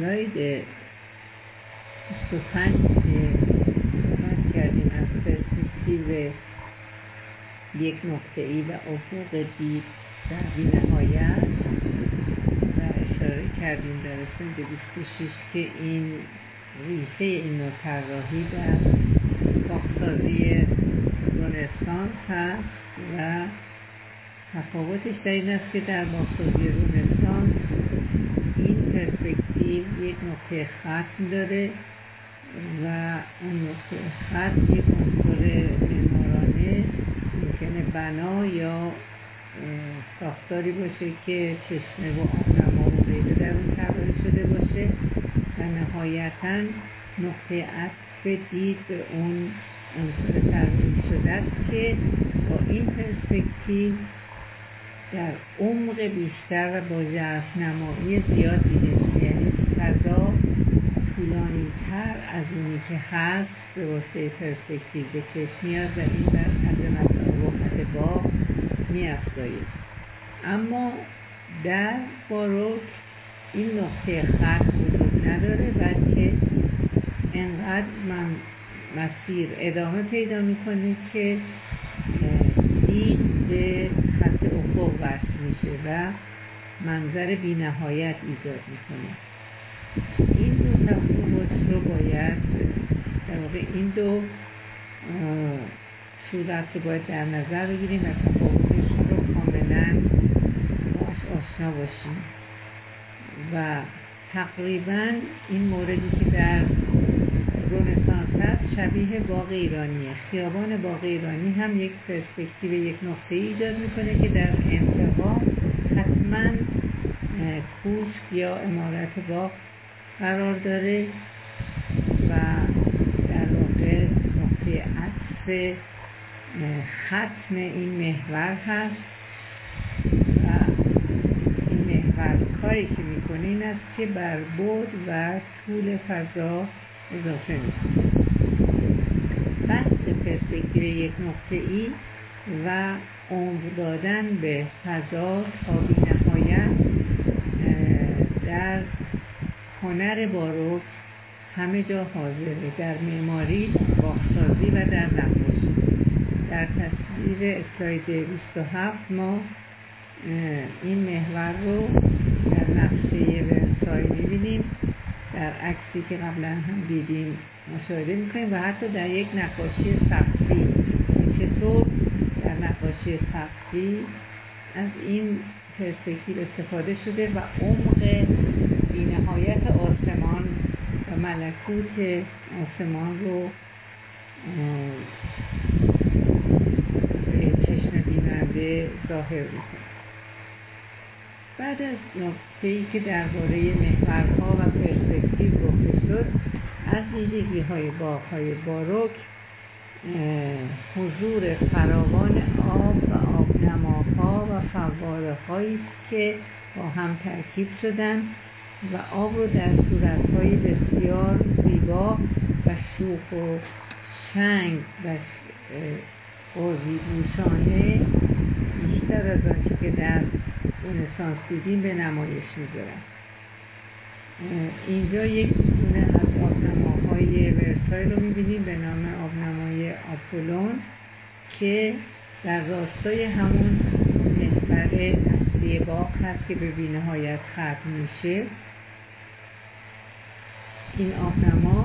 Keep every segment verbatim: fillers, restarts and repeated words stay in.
اسلاید بیست و پنج که صحبت کردیم از پرسپکتیو یک نقطه‌ای و افق دید در بی‌نهایت و اشاره کردیم در اسلاید بیست و شش که این ریشه این نوع طراحی در ساختاری رنسانس هست و تفاوتش در این است که در ساختاری رنسانس این پرسپکتیو یک نقطه ختم داره و اون نقطه ختم یک عنصر معمارانه ممکنه بنا یا ساختاری باشه که چشمه و آبنما و غیره در اون طراحی شده باشه و نهایتاً نقطه عطف دید به اون عنصر طراحی شده است که با این پرسپکتیو در عمق بیشتر و با ژرف‌نمایی زیاد دیده میشه، یعنی فضا طولانی تر از اونی که هست به واسطه پرسپکتیو به چشم میاد و این بر عظمت و ابهت باغ می‌افزاید. اما در باروک این نقطه خط وجود نداره، بلکه انقدر من مسیر ادامه پیدا میکنه که دید به خط افق وصل میشه و منظر بی نهایت ایجاد میکنه. این دو تفاوت رو باید در واقع این دو صورت رو باید در نظر بگیریم و تفاوتش رو کاملا باش آشنا باشیم و تقریبا این موردی که در رنسانس هست شبیه باغ ایرانیه. خیابان باغ ایرانی هم یک پرسپکتیو یک نقطه ایجاد میکنه که در انتها حتما کوشک یا عمارت باغ قرار داره و در واقع نقطه عطف ختم این محور هست و این محور کاری که میکنه این است که بر بعد و طول فضا اضافه میکنه. بحث پرسپکتیو یک نقطه‌ای و عمر دادن به فضا تا بی‌نهایت در هنر باروک همه جا حاضره، در معماری، باغسازی و در نقاشی. در تصویر اسلاید بیست و هفت ما این محور رو در نقشه ورسای میبینیم، در عکسی که قبلا هم دیدیم مشاهده میکنیم و حتی در یک نقاشی سقفی چطور در نقاشی سقفی از این پرسپکتیو استفاده شده و عمق بی‌نهایت آسمان و ملکوت آسمان رو به چشم بیننده ظاهر میکنه. بعد از نکته‌ای که درباره محورها و پرسپکتیو گفته شد، از ویژگی‌های باغ‌های باروک حضور فراوان آب و آبنماها و فواره‌هایی که با هم ترکیب شدن و آب رو در صورت‌های بسیار زیبا و شوخ و شنگ و قاضی گوشانه بیشتر از آنچه که در رنسانس دیدیم به نمایش می‌ذارن. اینجا یک دونه از آبنماهای ورسای رو می‌بینیم به نام آبنمای آپولون که در راستای همون محور اصلی باغ هست که به بی‌نهایت ختم میشه. این آبنما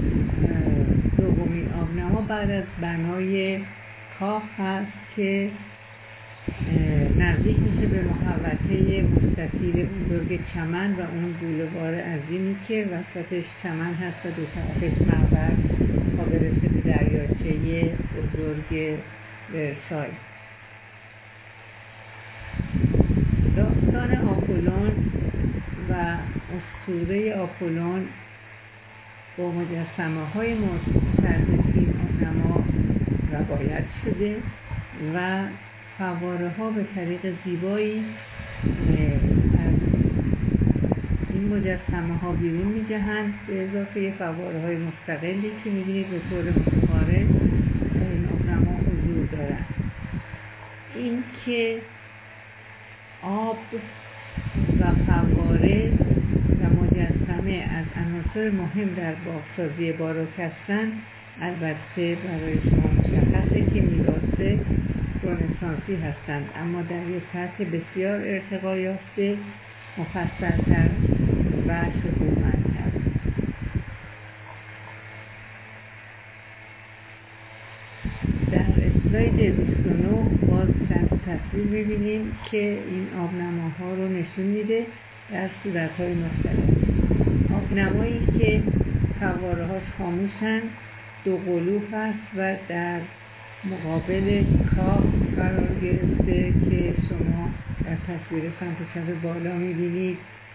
دومین آبنما بعد از بنای کاخ هست که نزدیک میشه به محوطه مستطیل بزرگ چمن و اون بولوار عظیمی که وسطش چمن هست و دو طرفش معبر تا برسه به دریاچه بزرگ ورسای. داستان آپولون و اسطوره آپولون با مجسمه های مرتبط این آبنما روایت شده و فواره ها به طریق زیبایی از این مجسمه ها بیرون می جهند به اضافه فواره های مستقلی که می بینید به طور متقارن در این آبنما حضور دارند. این که آب و فواره و مجسمه همه از عناصر مهم در باغسازی باروک هستند، البته برای شما مشخصه که میراث رنسانسی هستند، اما در یک سطح بسیار ارتقا یافته، مفصل‌تر و شکوهمندتر. در اسلاید بیست و نه باز چند تصویر می‌بینیم که این آبنماها رو نشون میده در صورت‌های مختلف. آبنمایی که فواره‌هاش خاموشن، دو قلوف است و در مقابل کاخ قرار گرفته که شما در تصویر سمت چپ بالا می‌بینید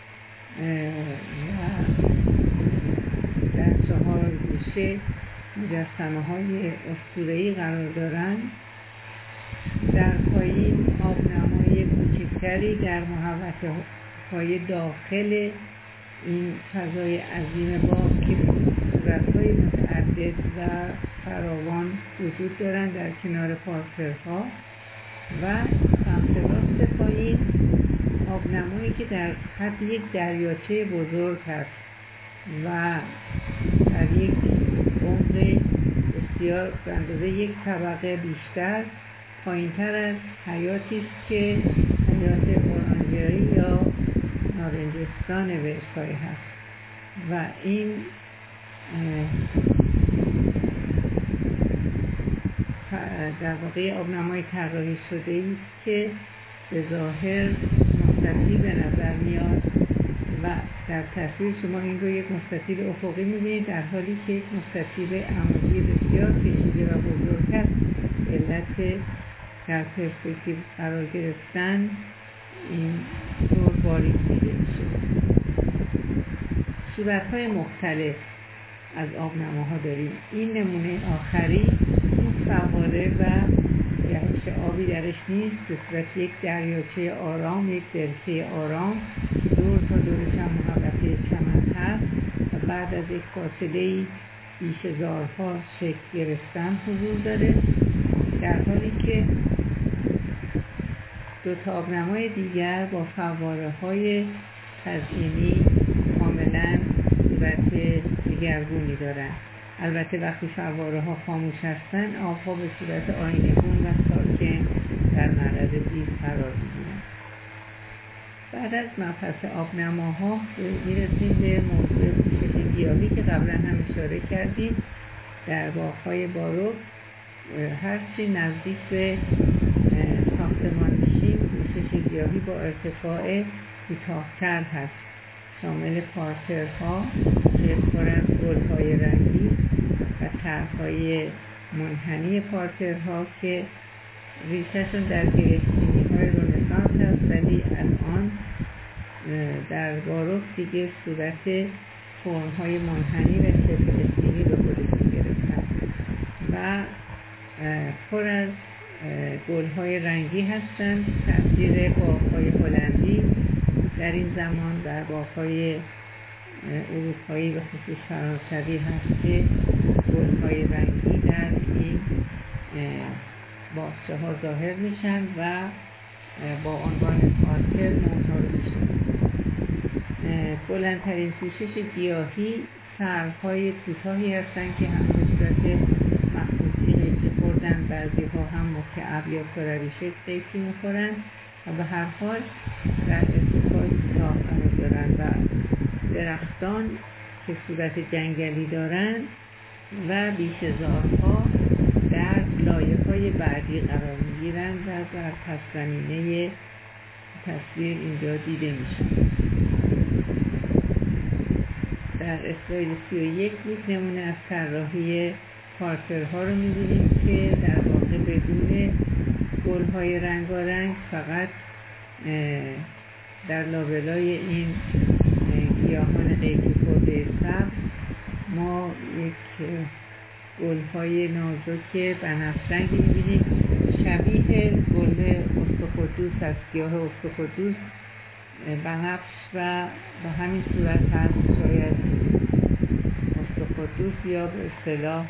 و در چهار گوشه مجسمه‌های اسطوره‌ای قرار دارند. در پایین آبنمای کوچکتری در محوطه‌های داخل این فضای عظیم باغ که صورت‌های متعدد و فراوان وجود دارند در کنار پارترها و سمت راست پایین آبنمایی که در حد یک دریاچه بزرگ هست و در یک عمق بسیار به اندازه یک طبقه بیشتر پایین‌تر از حیاتی است که حیات اورانژری یا نارنجستان ورسای هست و این در واقع آبنمای طراحی شده است که به ظاهر مستطیل به نظر میاد و در تصویر شما این رو یک مستطیل افقی می‌بینید، در حالی که یک مستطیل عمودی بسیار پیچیده و بزرگ است. علت در پرسپکتیو قرار گرفتن این طور باریک دیده میشه. صورت‌های مختلف از آبنماها داریم. این نمونه آخری، این فواره و جهش آبی درش نیست، به صورت یک دریاچه آرام، یک دلچه آرام دور تا دورش هم محوطه چمن هست و بعد از یک فاصله بیش هزارها شکل گرفتن حضور داره، در حالی که دو تا آبنمای دیگر با فواره های تزئینی کاملا صورت دیگرگونی دارن. البته وقتی فواره ها خاموش هستن، آبها به صورت آینه‌گون و ساکن در معرض دید قرار می‌گیرند. بعد از مبحث آبنماها میرسیم به موضوع پوشش گیاهی که قبلا هم اشاره کردیم. در باغ‌های باروک هرچی نزدیک به ساختمان میشیم، پوشش گیاهی با ارتفاع کوتاه‌تر هست، شامل پارترها که پر از گل‌های رنگی و طرح‌های منحنی پارترها که ریشه‌شون در گره‌چینی‌های رنسانس هست، ولی الان در باروک دیگه صورت فرم‌های منحنی و شبه اسکینی به خودشون گرفتن و پر از گل‌های رنگی هستند. تأثیر باغ‌های هلندی در این زمان در باغ‌های اروپایی و خصوص فرانسوی هست که گل‌های رنگی در این باغچه ها ظاهر میشن و با عنوان پارتر معتبر میشن. بلندترین پوشش گیاهی سروهای کوتاهی هستند که هم به صورت مخصوصی قیچی خوردن، بعضی ها هم مکعب یا کروی شکل قیچی میخورن و به هر حال در ارتفاع کوتاه قرار دارن و درختان که صورت جنگلی دارن و بیش هزارها در لایه‌های بعدی قرار میگیرند و در پس زمینه تصویر اینجا دیده میشه. در اسلاید سی و یک یک نمونه از طراحی پارترها رو می‌بینیم که در واقع بدون گل‌های رنگارنگ فقط در لابلای این گیاهان قیچی خورده سبز ما یک گل‌های نازک بنفشه‌ای می‌بینیم، شبیه گل استخوادوس است. گیاه استخوادوس بنفش و به همین صورت هست، شاید استخوادوس یا به اصطلاح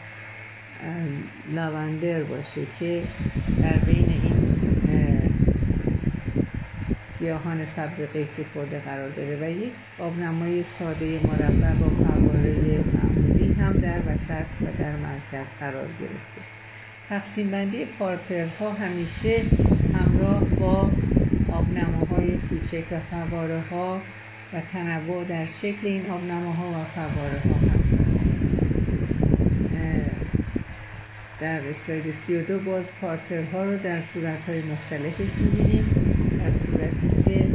لاوندر باشه که در بین این گیاهان سبز قیچی خورده قرار داره و یک آبنمای ساده مربع با فواره معمولی هم در وسط و در مرکز قرار گرفته. تقسیم بندی پارترها همیشه همراه با آبنماهای کوچک و فواره ها و تنوع در شکل این آبنماها و فواره ها هست. در اسلاید سی و دو باز پارترها رو در صورتهای مختلفش می‌بینیم، در صورتی که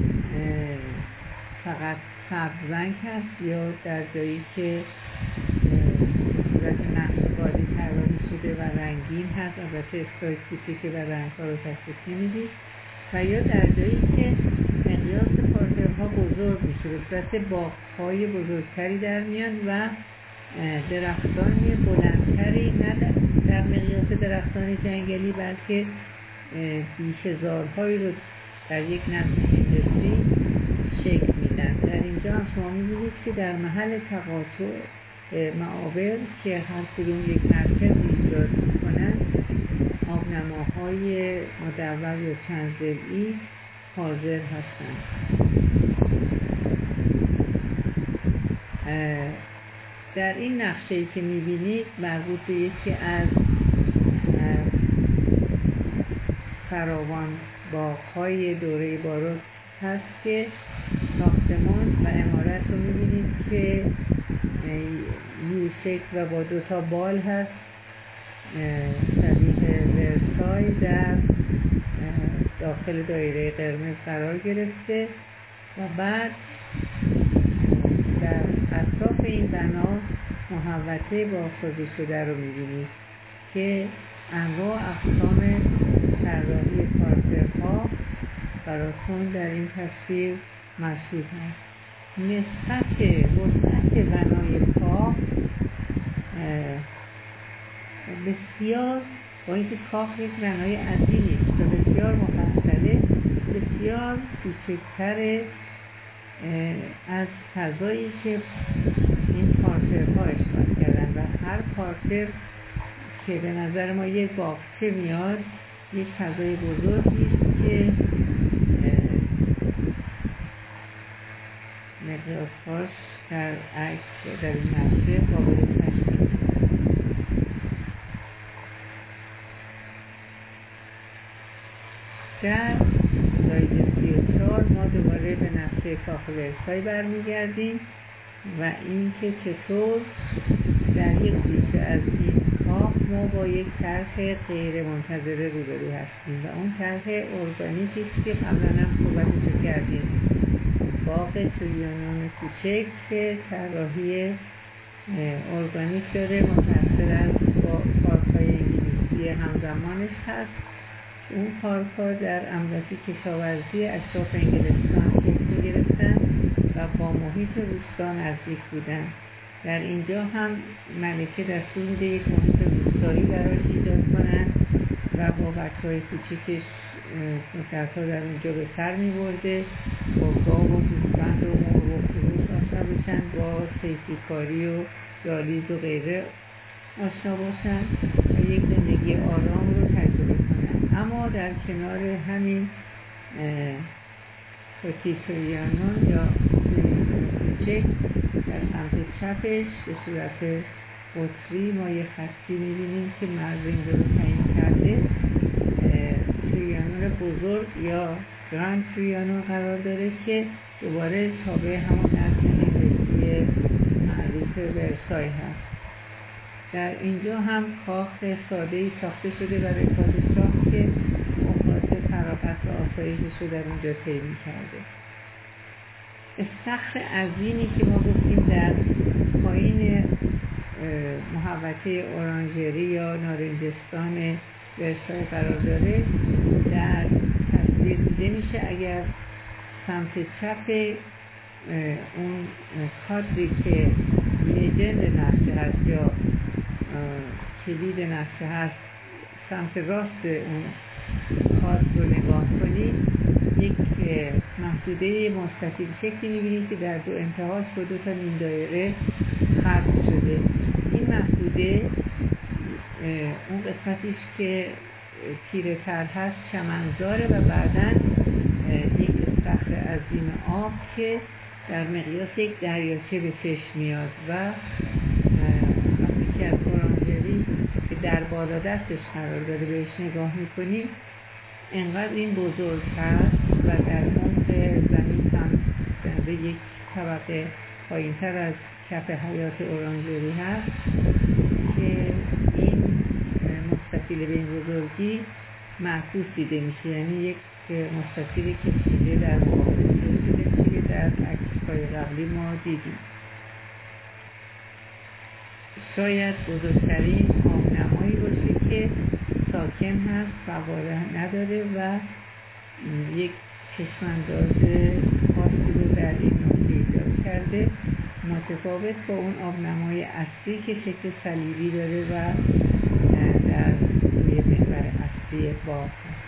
فقط سبز رنگ هست یا در جایی که صورت نقش‌بازی طراحی شده و رنگین هست، البته اسلاید کوچیکه و رنگ‌ها رو تشخیص نمی‌دید، و یا در جایی که مقیاس پارترها بزرگ میشه، به صورت باغ‌های بزرگتری در میان و درختان بلندتری، نه در مقیاس درختان جنگلی بلکه بیشه‌زارهایی رو در یک نسل هندسی شکل میدن. در اینجا هم شما می‌بینید که در محل تقاطع معابر که هر کدوم یک مرکزی ایجاد می‌کنن، آبنماهای مدور یا چند ضلعی حاضر هستند. در این نقشه‌ای که می‌بینید مربوط به یکی از فراوان باغ‌های دوره باروک هست که ساختمان و عمارت رو می‌بینید که یو شکل و با دو تا بال هست، شبیه ورسای در داخل دایره قرمز قرار گرفته و بعد در اطراف این بنا محوطه بازسازی شده رو می‌بینید که انواع اقسام طراحی پارترها براتون در این تصویر مرصود هست. نسبت وسعت بنای کاخ بسیار، با اینکه کاخ یک بنای عظیمی است و بسیار مفصله، بسیار کوچکتر از فضایی که این پارترها اشغال کردن و هر پارتر که به نظر ما یک باغچه میاد یک فضای بزرگی است که مقیاس‌هاش در عکس در این نقشه قابل تشخیص. در اسلاید سی و چهار ما دوباره به نقشه کاخ ورسای برمیگردیم و اینکه چطور در یک گوشه از این کاخ ما با یک طرح غیر منتظره روبرو هستیم و اون طرح ارگانیکی است که قبلا هم صحبتش کردیم، باغ تریانون کوچک که طراحی ارگانیک داره، متأثر از پارک‌های انگلیسی همزمانش هست. اون پارک‌ها در املاک کشاورزی اشراف انگلستان شکل می‌گرفتن و با محیط روستا نزدیک بودن. در اینجا هم ملکه دستور میده یک محیط روستایی براش ایجاد کنن و با بچه‌های کوچیکش مدت‌ها در اونجا به سر می‌برده، با گاو و گوسفند و مرغ و خروس آشنا بشن، با کیفی‌کاری و دالیز و غیره آشنا باشن و یک زندگی آرام رو تجربه کنن. اما در کنار همین پتیتریانون یا کوچک در سمت چپش به صورت قطری ما یه خطی می‌بینیم که مرز اینجا رو تعیین کرده. تریانون بزرگ یا گراند تریانون قرار داره که دوباره تابع همون نسل انگلیسی معروف ورسای هست. در اینجا هم کاخ ساده‌ای ساخته شده برای پادشاه که اوقات فراغت و آسایشش رو در اونجا طی کرده. استخر عظیمی که ما گفتیم در پایین محوطه اورانژری یا نارنجستان ورسای قرار داره، در تصویر دیده میشه. اگر سمت چپ اون کادری که لیجند نقشه هست یا کلید نقشه هست سمت راست اون کادر رو نگاه کنید، یک محدوده مستطیل شکلی می‌بینید که در دو انتهاش با دو تا نیم دایره ختم شده. این محدوده اون قسمتیش که تیره تر هست چمنزاره و بعداً یک صخره عظیم آب که در مقیاس یک دریاچه به چشم میاد و وقتی که از اورانگری که در بالا دستش قرار داره بهش نگاه میکنیم انقدر این بزرگ هست و در عمق زمین هم به یک طبقه پایین تر از کف حیات اورانگری هست که این مستطیل به این بزرگی معکوس دیده میشه، یعنی یک مستطیلی که چیزی در مقابل دیده میشه که در عکس‌های قبلی ما دیدیم. شاید بزرگترین آبنمایی باشه که ساکن هست، فواره نداره و یک چشمانداز خاصی رو در این نقطه ایجاد کرده، متفاوت با اون آبنمای اصلی که شکل صلیبی داره و در روی محور اصلی باغ هست.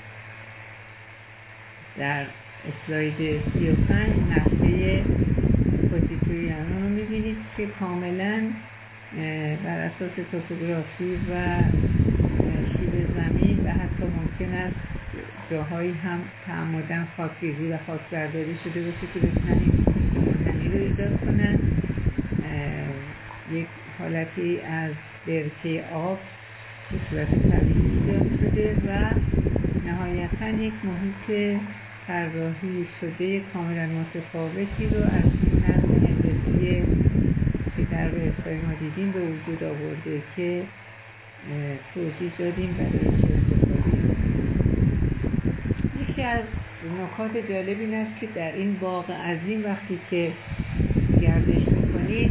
در اسلاید سی و پنج نقشه پوزیتوریانو رو میبینید که کاملا بر اساس توپوگرافی و شیب زمین و حتی ممکن است جاهایی هم تعمداً خاکریزی و خاک برداری شده باشه که بتونن این منحنی رو ایجاد کنن. یک حالتی از برکه آب به صورت طبیعی ایجاد شده و نهایتاً یک محیط طراحی شده کاملا متفاوتی رو از این نظم هندسی که در وبسایت ما دیدیم به وجود آورده که توضیح دادیم برای چه استفاده. یکی از نکات جالب این است که در این باغ عظیم وقتی که گردش میکنید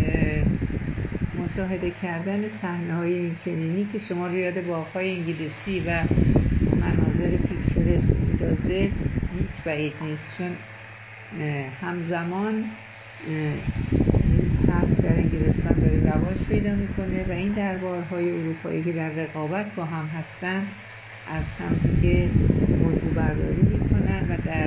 مشاهده کردن صحنه‌های این چنینی که شما رو یاد باغ‌های انگلیسی و مناظر پیکچرسک می‌اندازه هیچ بعید نیست، چون همزمان این سبک در انگلستان داره رواج پیدا میکنه و این دربارهای اروپایی که در رقابت با هم هستن از همدیگه موضوع برداری میکنن و در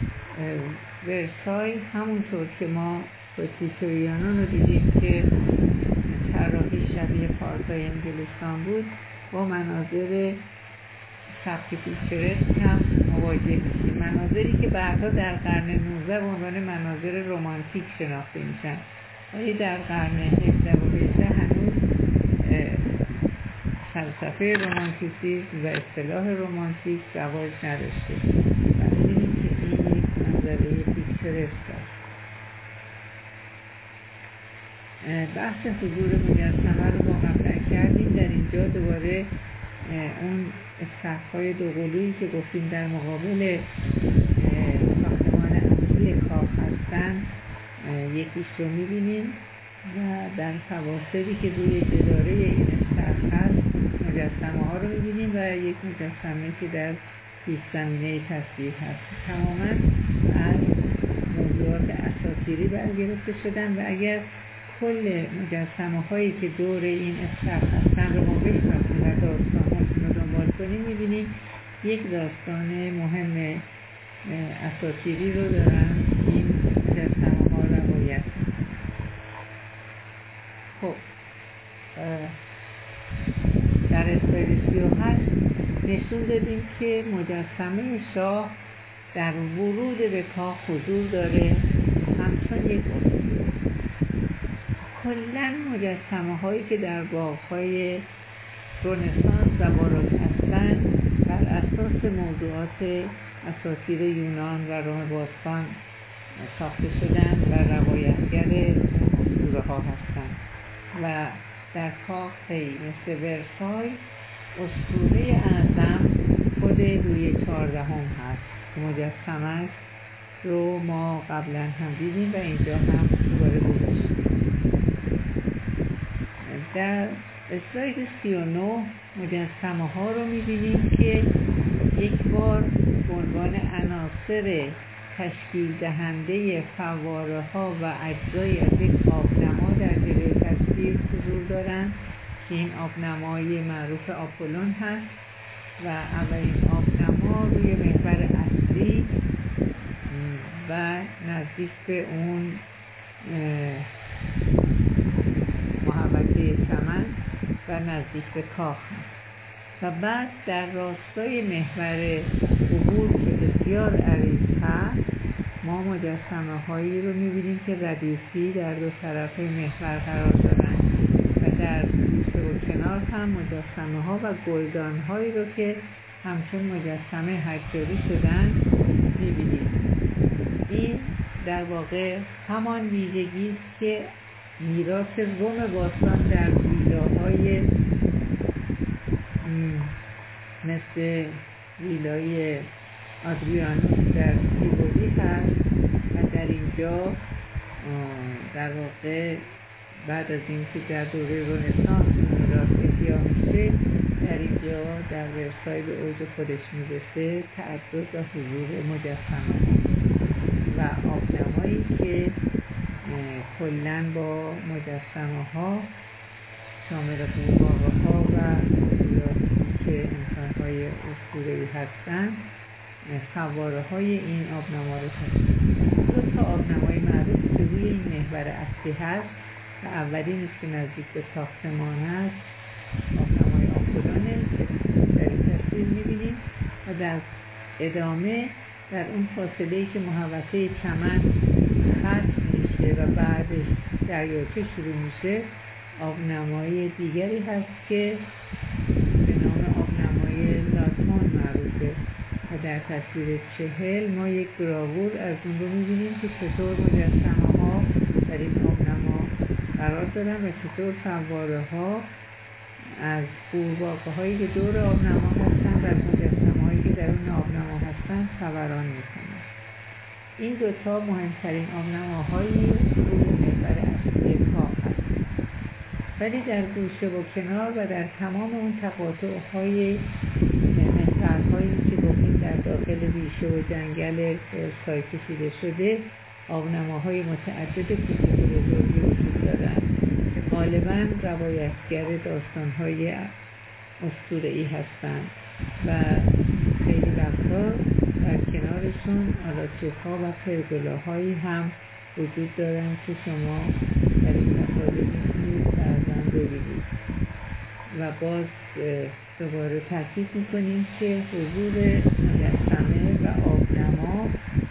ورسای همونطور که ما پوزیتوریانو رو دیدیم که طراحی شبیه پارک‌های انگلستان بود، با مناظر سبک پیکچرسک هم مواجه میشیم، مناظری که بعدها در قرن نوزده به عنوان مناظر رمانتیک شناخته میشن، ولی در قرن هفدهم و هجدهم هنوز فلسفه رمانتیسیسم و اصطلاح رمانتیک رواج نداشته و می‌بینیم که این یک منظره پیکچرسک است. بحث حضور مجسمه رو ما قبلا کردیم. در اینجا دوباره اون سقف‌های دوقلویی که گفتیم در مقابل ساختمان اصلی کاخ هستن یکیش رو می‌بینیم و در فواصلی که روی جداره این سقف هست مجسمه ها رو می‌بینیم و یک مجسمه که در پیش زمینه تصویر هست. تماماً از موضوعات اساطیری برگرفته شدن و اگر کل مجسمه هایی که دور این سقف هستن رو ما بشناسیم و داستان‌هاشون رو دنبال کنیم می‌بینیم یک داستان مهم اساطیری رو دارن این مجسمه ها روایت. خب در اسلاید سی و هشت نشون دادیم که مجسمه شاه در ورود به کاخ حضور داره همچون یک اسطوره. کلاً مجسمه هایی که در باغ‌های رنسانس و باروک هستن بر اساس موضوعات اساطیر یونان و روم باستان ساخته شدن و روایتگر اسطوره ها هستند و در کاخی مثل ورسای اسطوره اعظم خود لویی چهاردهم هست که مجسمه رو ما قبلا هم دیدیم و اینجا هم دوباره گذاشتیم. در اسلاید سی و نه مجسمه ها رو می‌بینیم که یک بار به عنوان عناصر تشکیل دهنده فواره ها و اجزای از یک آبنما در جلوی تصویر حضور دارند که این آبنمای معروف آپولون هست و اولین آبنما روی محور اصلی و نزدیک به اون محوطه چمن و نزدیک به کاخ هست و بعد در راستای محور عبور که بسیار عریض هست ما مجسمه هایی رو میبینیم که ردیفی در دو طرف محور قرار دارن و در گوشه و کنار هم مجسمه ها و گلدان هایی رو که همچون مجسمه حجاری شدن میبینیم. این در واقع همان ویژگی است که میراث روم باستان در ویلاهای مثل ویلای آدریانوس در تیبولی هست و در اینجا در واقع بعد از اینکه در دوره رنسانس میراث احیا میشه در اینجا در ورسای به اوج خودش میرسه، تعدد و حضور مجسمه و آبنمایی که کلاً با مجسمه ها شامل قورباغه ها و که انسان های اسطوره‌ای هستند سواره های این آبنما رو تشکیل می‌دن. دو تا آبنمای معروف که روی این محور اصلی هست و اولین است که نزدیک به ساختمان هست آبنمای آخودانه که در این تصویر می‌بینیم و در ادامه در اون فاصله‌ای که محوطه چمن ختم میشه و بعدش دریاچه شروع میشه آبنمای دیگری هست که به نام آبنمای لاتمون معروفه و در تصویر چهل ما یک گراوور از اون رو میبینیم که چطور مجسمه ها در این آبنما قرار دارن و چطور سواره ها از قورباغه هایی که دور آبنما هستن و از مجسمه هایی که در اون آبنما هستن سواران میکنن. این دوتا مهمترین آبنماهایی روی محور اصلی کاخ هست، ولی در گوشه و کنار و در تمام اون تقاطع های محورهایی که گفتیم در داخل ریشه و جنگل سای کشیده شده آبنماهای متعدد کوچک و بزرگی وجود دارند که غالباً روایتگر داستان‌های اسطوره‌ای هستند و خیلی وقتا در کنارشون آلاچف‌ها و پرگولاهایی هم وجود دارند که شما در این مطالب میتونید بعضاً ببینید. و باز دوباره تاکید میکنیم که حضور مجسمه و آبنما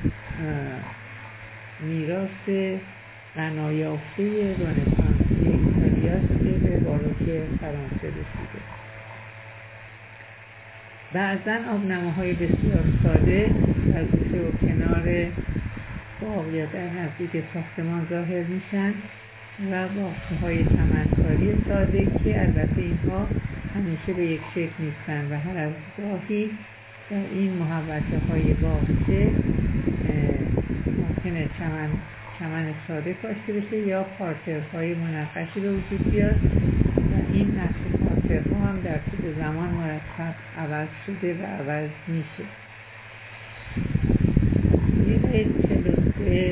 میراث غنایافته رنسانسی ایتالیاست که به باروک فرانسه رسیده. بعضاً آبنماهای بسیار ساده در گوشه و کنار باغ یا در نزدیک ساختمان ظاهر میشن و باغچه‌های چمنکاری ساده که البته اینها همیشه به یک شکل نیستن و هر از گاهی در این محوطه های باغچه ممکنه چمن چمن ساده کاشته بشه یا پارترهای منقشی به وجود بیاد و این نقش پارترها هم در طول زمان مرتب عوض شده و عوض میشه. یه چلوسه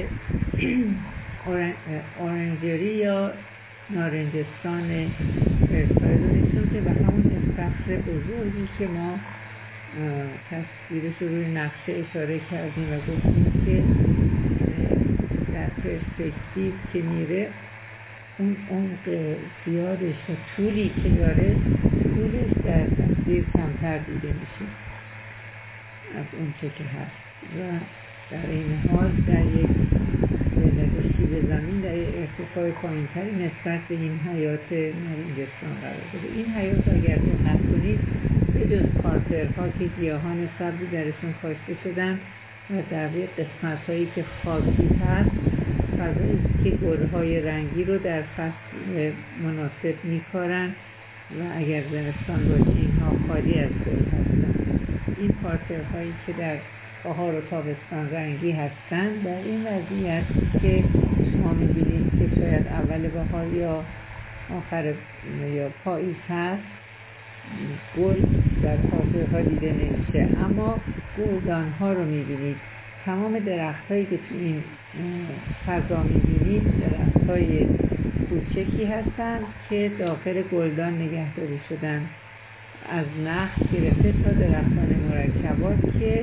اورنجری یا نارنجستان ورسای رو نشون که به همون استخر بزرگی که ما تصویرش رو روی نقشه اشاره کردیم و گفتیم که در پرسپکتیو که میره اون عمق زیادش و طولی که داره طولش در تصویر کمتر دیده میشه از اون چه که هست و در این حال در یک شیب زمین در یک ارتفاع پایینتری نسبت به این حیات نارنجستان قرار داره. این حیات اگر دقت کنید به جز پارترها که گیاهان سبزی درشون کاشته شدن و در یک قسمت هایی که خاکی هست فضایی که گلهای رنگی رو در فصل مناسب میکارن و اگر زمستان باشه اینها خالی از گل هستن. این پارترهایی که در بهار و تابستان رنگی هستند در این وضعیت که شما می‌بینید که شاید اول بهار یا آخر یا پاییز هست گل در پارترها دیده نمیشه، اما گلدان‌ها رو می‌بینید. تمام درخت‌هایی که تو این فضا می‌بینید درخت‌های کوچکی هستند که داخل گلدان نگهداری شدن، از نخل گرفته تا درختان مرکبات که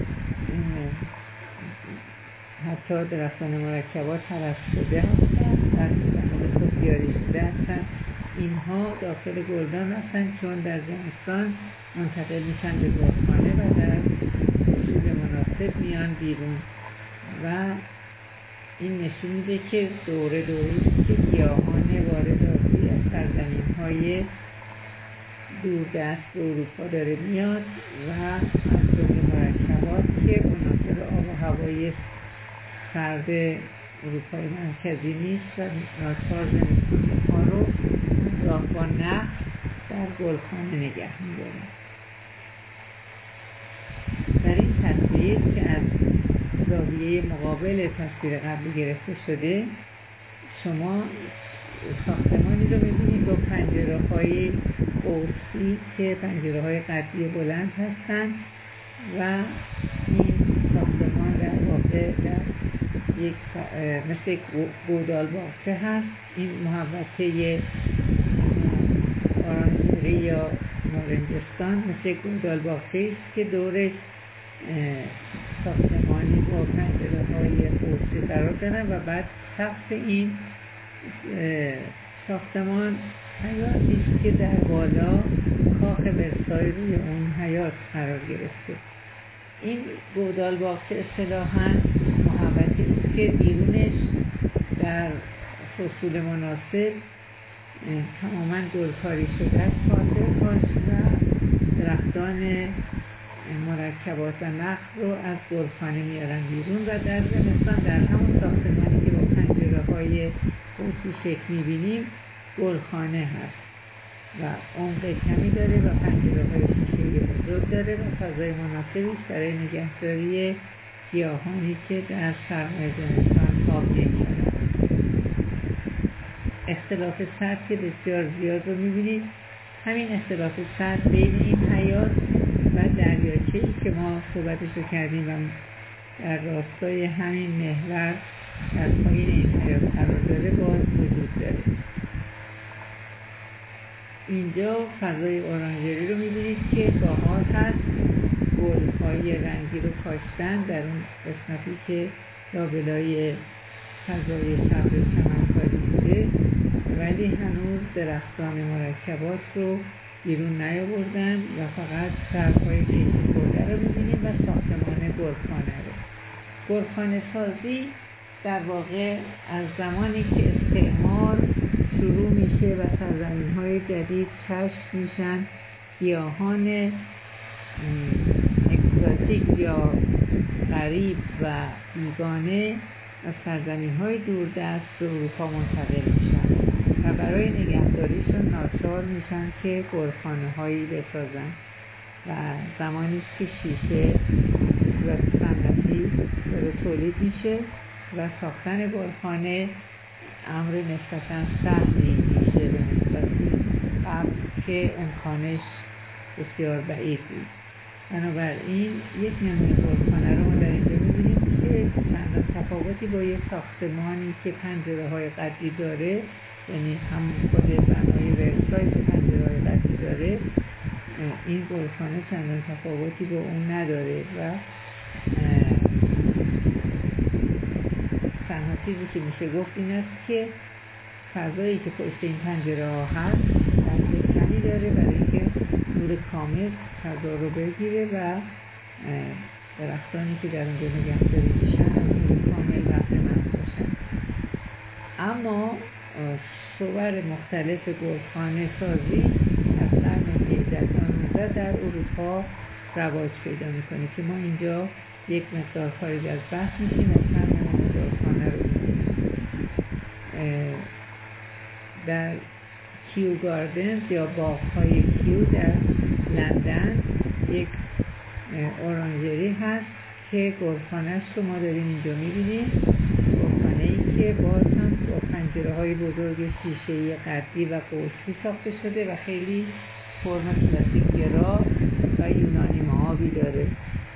حتی درختان مرکبات حرس شده هستند و خودیاری شده هستند. اینها داخل گلدان هستند چون در زمستان منتقل میشن به بادخانه و در موسم مناسب میان بیرون و این نشون میده که دوره دوره‌ای که گیاهان وارداتی از سرزمین‌های دوردست به اروپا داره میاد و از جمله مرکبات که مناسب آب و هوای سرد اروپای مرکزی نیست و ناچار زمستان‌ها رو همراه با نخل در گلخانه نگه می‌داره. در این تصویر که از زاویه مقابل تصویر قبلی گرفته شده، شما ساختمانی رو می‌بینید با پنجره‌های قوسی که پنجره‌های قطعی بلند هستند و این ساختمان در واقع در یک مثل گودال باغچه هست. این محوطه اورانژری یا نارنجستان مثل گودال باغچه است که دورش ساختمانی با پنجره‌های قوسی قرار دارن و بعد سقف این ساختمان حیاتی است که در بالا کاخ ورسای روی اون حیات قرار گرفته. این گودال باغچه اصطلاحاً محوطه‌ای است که بیرونش در فصول مناسب تماماً گلکاری شده است، خاطرهاش و درختان مرکبات و نخل رو از گلخانه میارن بیرون و در زمستان در همون ساختمانی که با پنجره‌های قوسی شکل میبینیم گلخانه هست و عمق کمی داره و پنجره‌های شیشه‌ای بزرگ داره و فضای مناسبی است برای نگهداری گیاهانی که در سرمای زمستان تاب نمی‌کنند. اختلاف سطح که بسیار زیاد رو می‌بینید. همین اختلاف سطح بین این حیات و دریاچه‌ای که ما صحبتش رو کردیم و در راستای همین محور در پایین این حیات قرار داره باز وجود داره. اینجا فضای اورانژری رو می‌بینید که بهار هست، گل‌های رنگی رو کاشتن در اون قسمتی که لابلای فضای سبز چمنکاری بوده، ولی هنوز درختان مرکبات رو بیرون نیاوردن و فقط سرهای گیتی خورده رو می‌بینیم و ساختمان گلخانه رو. گلخانه سازی در واقع از زمانی که استعمار شروع میشه و سرزمین‌های جدید کشف میشن، گیاهان اکزاتیک یا غریب و بیگانه از سرزمین‌های دوردست به اروپا منتقل میشن و برای نگهداریشون ناچار میشن که گلخانه‌هایی بسازن و زمانی که شیشه به صورت صنعتی داره تولید میشه و ساختن گلخانه امر نسبتاً سهلی میشه به نسبتی قبل که امکانش بسیار بعید بود. بنابراین یک نمونه گلخانه رو ما در اینجا می‌بینیم که چندان تفاوتی با یک ساختمانی که پنجره‌های قدی داره، یعنی همون خود بنای ورسای که پنجره‌های قدی داره، این گلخانه چندان تفاوتی با اون نداره و تنها چیزی که میشه گفت این است که فضایی که پشت این پنجره ها هست دست کمی داره برای اینکه نور کامل فضا رو بگیره و درختانی که در اونجا نگهداری میشن از نور کامل بهره‌مند باشن. اما صور مختلف گلخانه سازی از قرن هجده تا نوزده در اروپا رواج پیدا میکنه که ما اینجا یک مقدار خارج از بحث میشیم و چند نمونه گلخانه رو می‌بینیم. در کیو گاردنز یا باغ‌های کیو در لندن یک اورانژری هست که گلخانه‌اش رو ما داریم اینجا می‌بینیم. گلخانه‌ای که باز هم با پنجره‌های بزرگ شیشه‌ای قطعی و قوسی ساخته شده و خیلی فرم کلاسیک گرا و یونانی معابی داره.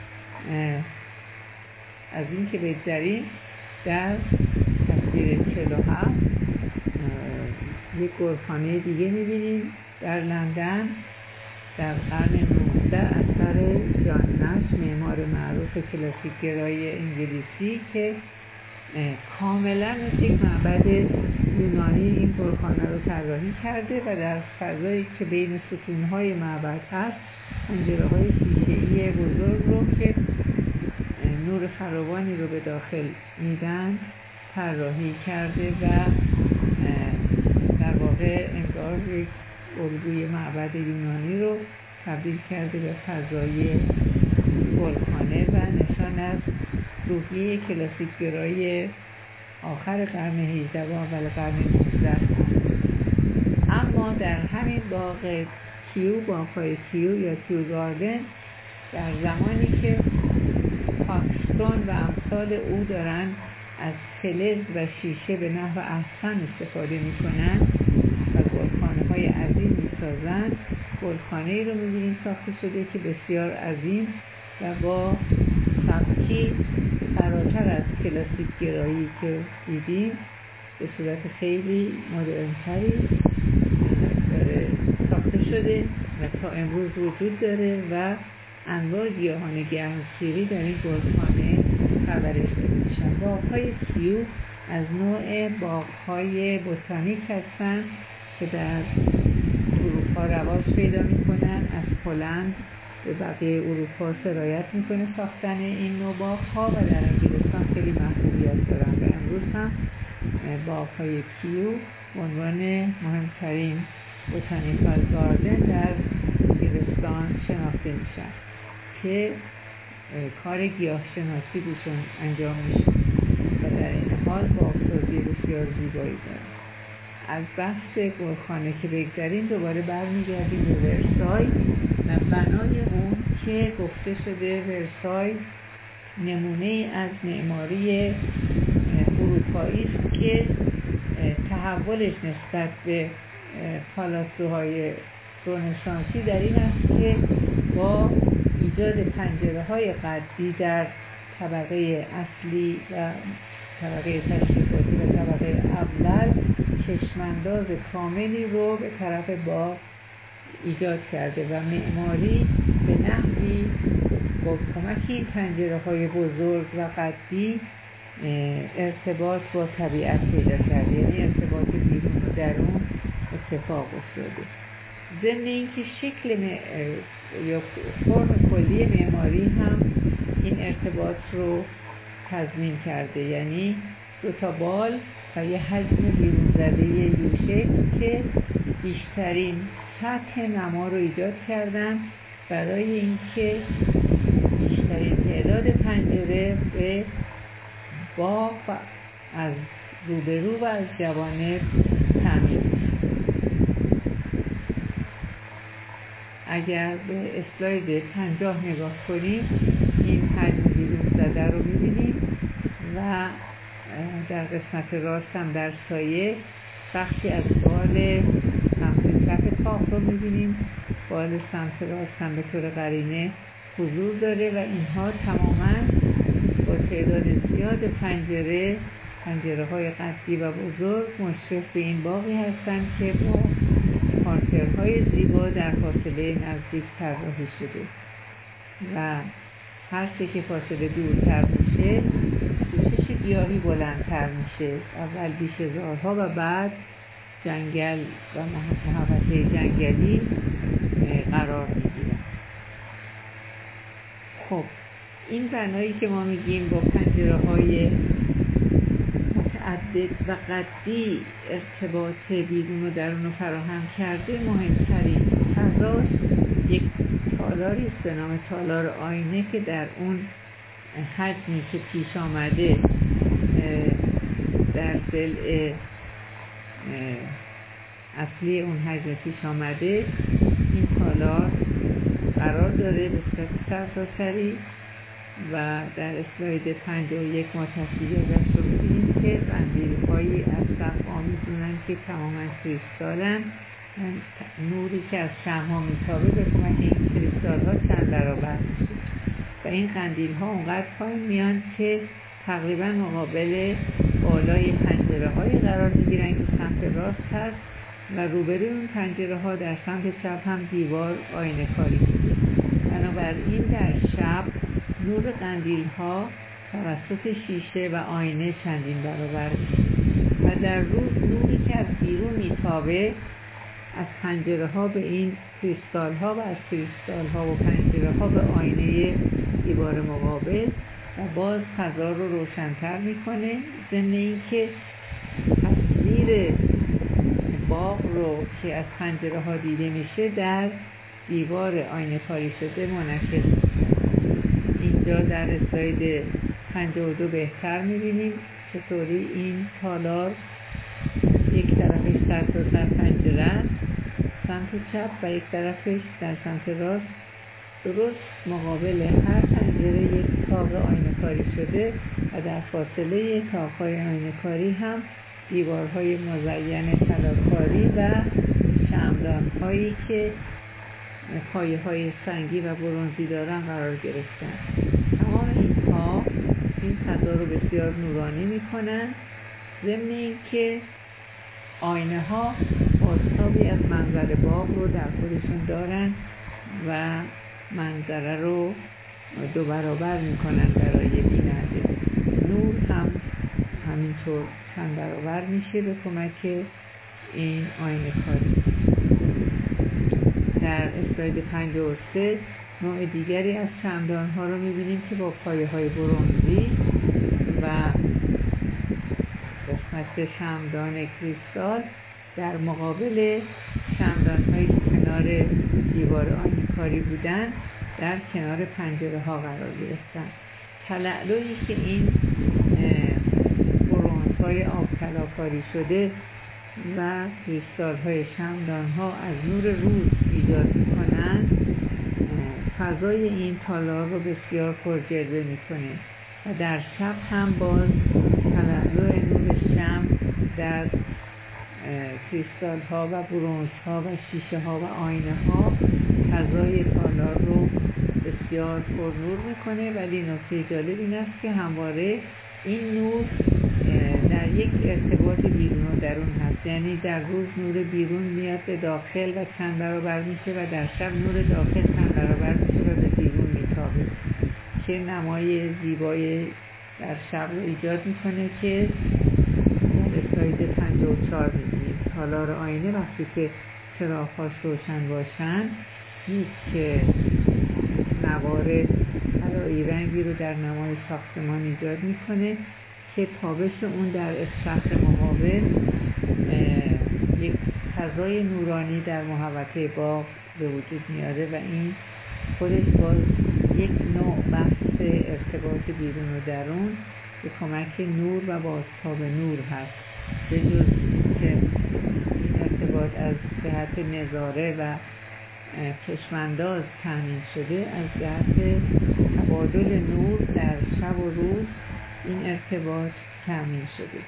از این که بگذریم، در تصویر چهل و هفت یک گلخانه دیگه می‌بینیم در لندن در قرن نوزده اثر جان نش، معمار معروف کلاسیک گرای انگلیسی که کاملا مثل یک معبد یونانی این گلخانه رو طراحی کرده و در فضایی که بین ستون‌های معبد هست پنجره‌های شیشه‌ای بزرگ رو که نور خرابانی رو به داخل میدن طراحی کرده و در واقع انگار یک الگوی معبد یونانی رو تبدیل کرده به فضای گلخانه و نشان از روحیه کلاسیک گرایی آخر قرن هجدهم و اول قرن نوزدهم. اما در همین باغ کیو، باغ‌های کیو یا کیو گاردن، در زمانی که پاکستون و امثال او دارن از فلز و شیشه به نحو احسن استفاده میکنن و گلخانه های عظیم میسازن، گلخانه ای رو میبینیم ساخته شده که بسیار عظیم و با سبکی فراتر از کلاسیک گرایی که دیدیم به صورت خیلی مدرن‌تری داره ساخته شده و تا امروز وجود داره و انواع گیاهان گرمسیری در این گلخانه پرورش داده میشن. باغ‌های کیو از نوع باغ‌های بوتانیک هستن که در اروپا رواج پیدا میکنن. از هلند به بقیه اروپا سرایت میکنه ساختن این نوع باغ‌ها و در انگلستان خیلی محبوبیت دارن و امروز هم باغ‌های کیو به عنوان مهمترین بوتانیکال گاردن در انگلستان شناخته میشن که کار گیاه شناسی روشون انجام میشه و در این حال باغ‌سازی بسیار زیبایی داره. از بحث گلخانه که بگذاریم دوباره برمیگردیم به ورسای و بنای اون که گفته شده ورسای نمونه از معماری اروپایی است که تحولش نسبت به پالاسوهای رنسانسی در این است که با ایجاد پنجره‌های قدی در طبقه اصلی و طبقه تشریفاتی و طبقه اول چشمانداز کاملی رو به طرف باغ ایجاد کرده و معماری به نحوی با کمک این پنجره‌های بزرگ و قدی ارتباط با طبیعت پیدا کرده، یعنی ارتباط بیرون و درون اتفاق افتاده. ضمن اینکه شکل یا فرم کلی معماری هم این ارتباط رو تضمین کرده، یعنی دو تا بال و یه حجم بیرون زده یوشکل که بیشترین سطح نما رو ایجاد کردن برای اینکه بیشترین تعداد پنجره به باغ از روبرو و از جوانب تعمیر میشه. اگر به اسلاید پنجاه نگاه کنیم این حجم بیرون زده رو میبینیم و در قسمت راست هم در سایه بخشی از بال سمت چپ کاخ رو میبینیم. بال سمت راست هم به طور قرینه حضور داره و اینها تماما با تعداد زیاد پنجره پنجره های قدی و بزرگ مشرف به این باغی هستند که با پارترهای زیبا در فاصله نزدیک طراحی شده و هر چه که فاصله دورتر میشه پوشش گیاهی بلندتر میشه. اول بیشه‌زارها و بعد جنگل و محوطه جنگلی قرار میگیرن. خب این بنایی که ما میگیم با پنجره های متعدد و قدی ارتباط بیرون و درون رو فراهم کرده، مهمترین فضا یک تالاری است به نام تالار آینه که در اون حجمی که پیش آمده در ضلع اصلی اون حجم پیش آمده این تالار قرار داره به صورت سرتاسری و در اسلاید پنجاه و یک ما تصویر ازش رو می‌بینیم که قندیل‌هایی از سقف آمیزونن که تماما کریستالن. نوری که از شمع‌ها میتابه به کمک این کریستال‌ها چند برابر میشه و این قندیل‌ها اونقدر پایین میان که تقریبا مقابل بالای پنجره‌های قرار میگیرن که سمت راست هست و روبروی اون پنجره‌ها در سمت چپ هم دیوار آینه کاری شده. بنابراین در شب نور قندیل‌ها توسط شیشه و آینه چندین برابر میشه و در روز نوری که از بیرون میتابه از پنجره‌ها به این کریستال‌ها و از کریستال‌ها و پنجره‌ها به آینه دیوار مقابل و باز فضا رو روشن‌تر میکنه، ضمن اینکه تصویر باغ رو که از پنجره ها دیده میشه در دیوار آینه کاری شده منعکس. اینجا در اسلاید پنجاه و دو بهتر میبینیم چطوری این تالار یک طرفش سر تا سر پنجره سمت چپ و یک طرفش در سمت راست درست مقابل هر پنجره یک تاق آینه کاری شده و در فاصله تاق‌های آینه کاری هم دیوارهای مزین طلاکاری و شمعدان‌هایی که پایه های سنگی و برنزی دارن قرار گرفتن. تمام اینها این فضا رو بسیار نورانی میکنن، ضمن اینکه آینه ها بازتابی از منظر باغ رو در خودشون دارن و منظره رو دو برابر میکنن برای بیننده. نور هم همینطور چند برابر میشه به کمک این آینه کاری. در اسلاید پنجاه و سه نوع دیگری از شمعدان ها رو میبینیم که با پایه های برنزی و قسمت شمعدان کریستال در مقابل شمعدان هایی که کنار دیوار آینه کاری بودن در کنار پنجره ها قرار گرفتن. تلالویی که این برنز های آب طلاکاری شده و کریستال های شمعدان ها از نور روز ایجاد میکنن فضای این تالار رو بسیار پرجلوه میکنه و در شب هم باز تلالو نور شمع در کریستال ها و برنز ها و شیشه ها و آینه ها فضای تالار رو بسیار پرنور میکنه. ولی نکته جالب این است که همواره این نور در یک ارتباط بیرون و درون هست، یعنی در روز نور بیرون میاد به داخل و چند برابر میشه و در شب نور داخل چند برابر میشه و به بیرون میتابه که نمای زیبای در شب رو ایجاد میکنه که در اسلاید پنجاه و چهار میبینیم. تالار آینه وقتی که چراغ‌هاش روشن باشن هیچ نوار طلایی رنگی رو در نمای ساختمان ایجاد میکنه که تابش اون در سطح مقابل یک فضای نورانی در محوطه باغ به وجود میاره و این خودش باز یک نوع بحث ارتباط بیرون و درون به کمک نور و بازتاب نور هست. به جز که این ارتباط از جهت نظاره و چشمانداز تامین شده، از جهت تبادل نور در شب و روز این ارتباط تامین شده.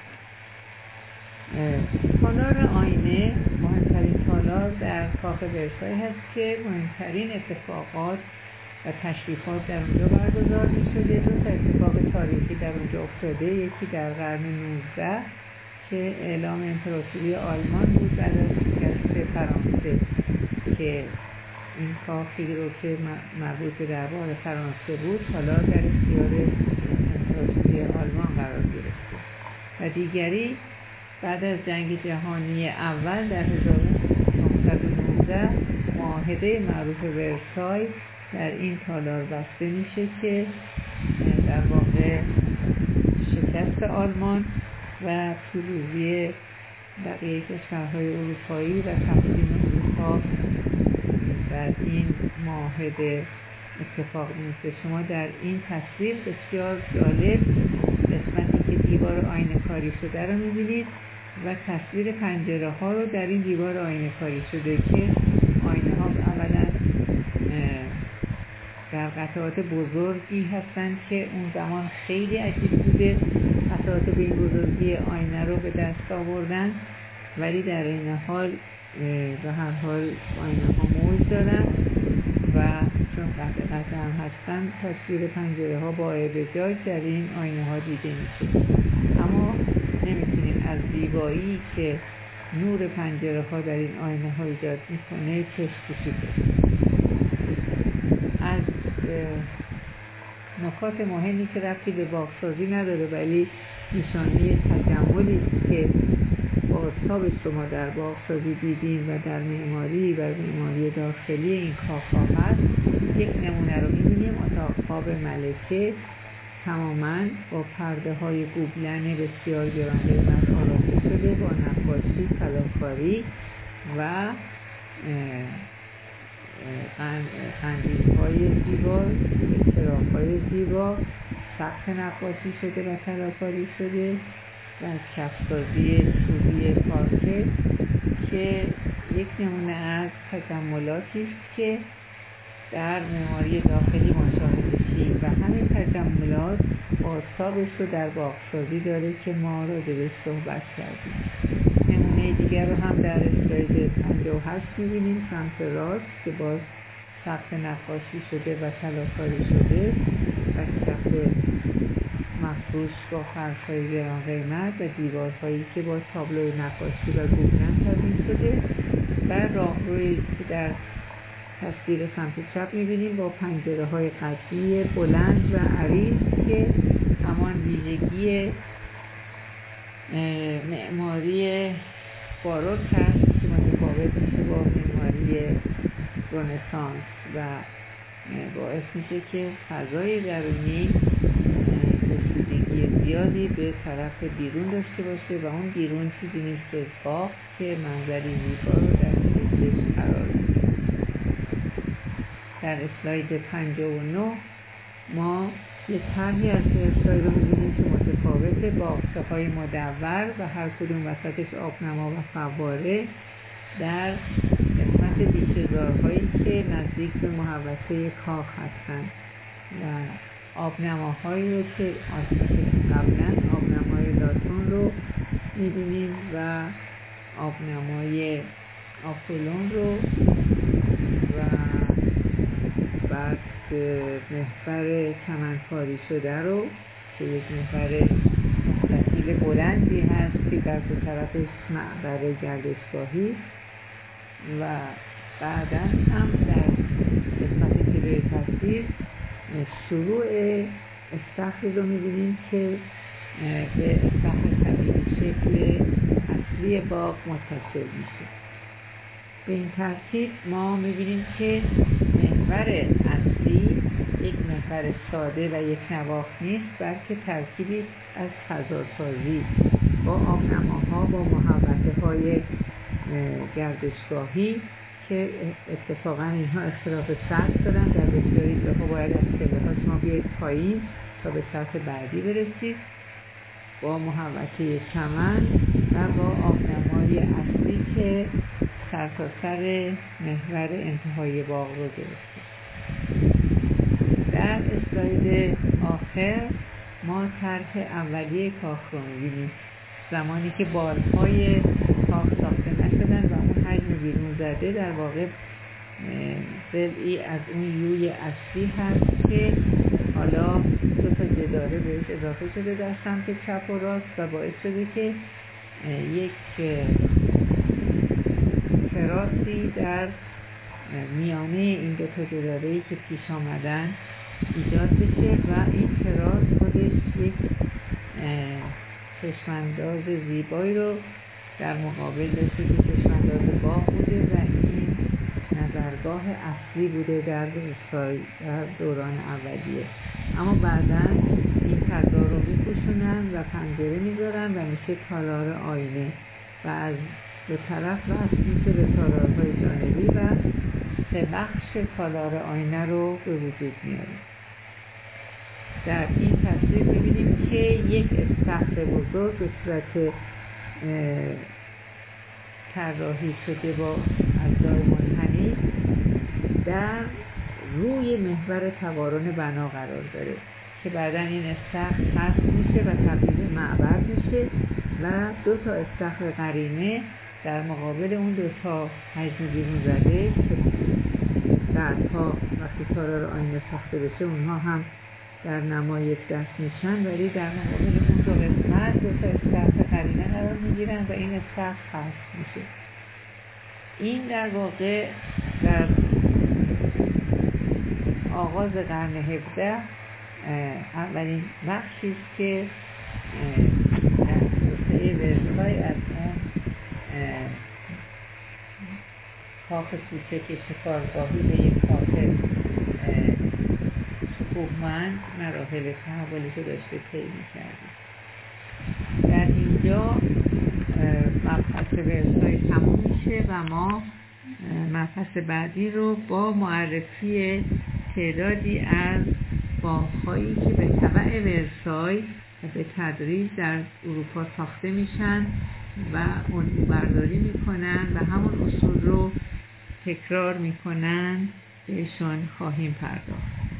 تالار آینه مهمترین تالار در کاخ ورسای هست که مهمترین اتفاقات و تشریفات در اونجا برگزار می شده. دو تا اتفاق تاریخی در اونجا افتاده، یکی در قرن نوزده که اعلام امپراتوری آلمان بود بعد از شکست فرانسه که این کاخی رو که مربوط به دربار فرانسه بود تالار در اختیار امپراتوری آلمان قرار گرفته و دیگری بعد از جنگ جهانی اول در هزار و نهصد و نوزده معاهده معروف ورسای در این تالار بسته میشه که در واقع شکست آلمان و پیروزی بقیه کشورهای اروپایی و تقسیم اروپا در این معاهده اتفاق میفته. شما در این تصویر بسیار جالب قسمتی که دیوار آینه کاری شده رو میبینید و تصویر پنجره ها رو در این دیوار آینه کاری شده که آینه ها اولا در قطعات بزرگی هستند که اون زمان خیلی عجیب بوده قطعات به این بزرگی آینه رو به دست آوردن، ولی در این حال به هر حال آینه ها موج دارن و چون قطع قطع هم هستن تصویر پنجره ها با ارتجاج در این آینه ها دیده میشه. اما نمیتونیم از زیبایی که نور پنجره ها در این آینه ها ایجاد میکنه چشم پوشی کنیم. از نکات مهمی که ربطی به باغسازی نداره ولی نشانه تجملی که بازتاب شما در باغسازی دیدین و در معماری و معماری داخلی این کاخ ها هست، یک نمونه رو میبینیم. اتاق خواب ملکه تماماً با پرده های گوبلن بسیار گران قیمت آراسته شده، با نقاشی، کلاهکاری و قندیل های زیبا، چراغ های زیبا، سقف نقاشی شده و کلاهکاری شده و کفسازی چوبی پارکه که یک نمونه از تجملاتی است که در معماری داخلی مشاهده شیم و همین تجملات بازتابش رو در باغسازی داره که ما راجع بهش صحبت کردیم. نمونه دیگر رو هم در اسلاید پنجاه و هشت می‌بینیم سمت راست که باز سقف نقاشی شده و کلاهکاری شده و سقف مفروش با فرش‌های گران قیمت و دیوارهایی که با تابلو نقاشی و گوبلن تزیین شده و راهرویی که در تصویر سمت چپ می‌بینیم با پنجره‌های قطعی بلند و عریض که همان ویژگی معماری باروک هست که متفاوت میشه با معماری رنسانس و باعث میشه که فضای درونی رسیدگی زیادی به طرف بیرون داشته باشه و اون بیرون چیزی نیست جز باغ که منظری زیبا رو در پشتش قرار میده. در اسلاید پنجاه و نه ما یه طرحی از اسلاید رو می‌بینیم که متفاوته، باغچه‌های مدور و هر کدوم وسطش آبنما و فواره در قسمت بیشه‌زارهایی که نزدیک به محوطه کاخ هستند و آبنماهایی رو که آشنا شدیم قبلا، آبنمای لاتون رو می‌بینیم و آبنمای آپولون رو و بعد محور کمنکاری شده رو که یک محور مستطیل بلندی هست که در دو طرفش معبر گردشگاهی و بعدا هم در قسمت جلوی تصویر شروع استخر رو می‌بینیم که به استخر طبیعی شکل اصلی باغ متصل میشه. به این ترتیب ما می‌بینیم که محور اصلی یک محور ساده و یک نواخت نیست، بلکه ترکیبی از فضاسازی با آبنماها با محوطه‌های گردشگاهی که اتفاقا اینها اختلاف سطح دارن. در بسیاری جاها باید از پله‌ها شما بیایید پایین تا به سطح بعدی برسید، با محوطه چمن و با آبنمای اصلی که سرتاسر محور انتهای باغ رو گرفته. در اسلاید آخر ما طرح اولیه کاخ رو می‌بینیم، زمانی که بالهای کاخ ساخته نشدن و اون حجم بیرون زده در واقع ضلعی از اون یوی اصلی هست که حالا دو تا جداره بهش اضافه شده در سمت چپ و راست و باعث شده که یک تراسی در میانه این دو تا جداره‌ای که پیش آمدن ایجاد بشه و این تراس خودش یک چشمانداز زیبایی رو در مقابل داشته که چشمانداز باغ بوده و این نظرگاه اصلی بوده در در دوران اولیه، اما بعداً این فضا رو می‌پوشونن و پنجره می‌ذارن و میشه تالار آینه و از دو طرف وصل میشه به تالارهای جانبی و سه بخش تالار آینه رو به وجود میاره. در این تصویر می‌بینیم که یک استخر بزرگ به صورت طراحی شده با اجزای منحنی در روی محور توارن بنا قرار داره که بعداً این استخر خسف میشه و تبدیل به معبر میشه و دو تا استخر قرینه در مقابل اون دو تا حجم بیرون زده که بعدها وقتی تالار آینه ساخته بشه اونها هم در نما یک دست میشن، ولی در مقابل اون دو قسمت دو تا استخر قرینه قرار میگیرن و این استخر خسف میشه. این در واقع در آغاز قرن هفدهم اولین بخشی است که در توسعه ورسای از اون کاخ کوچک شکارگاهی به یک کاخ هومند مراحل تحولش رو داشته طی می‌کردیم. در اینجا مبحث ورسای تموم میشه و ما مبحث بعدی رو با معرفی تعدادی از باغ‌هایی که به تبع ورسای و به تدریج در اروپا ساخته میشن و اون برداری میکنن و همون اصول رو تکرار میکنن بهشون خواهیم پرداخت.